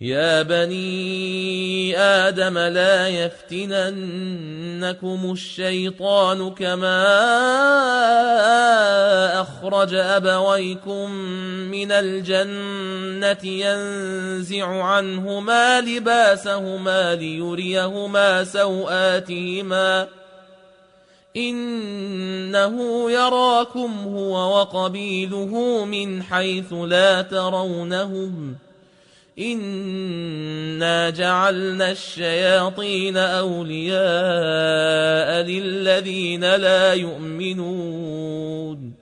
يا بني آدم لا يفتننكم الشيطان كما أخرج أبويكم من الجنة ينزع عنهما لباسهما ليريهما سوآتهما إنه يراكم هو وقبيله من حيث لا ترونهم إنا جعلنا الشياطين أولياء للذين لا يؤمنون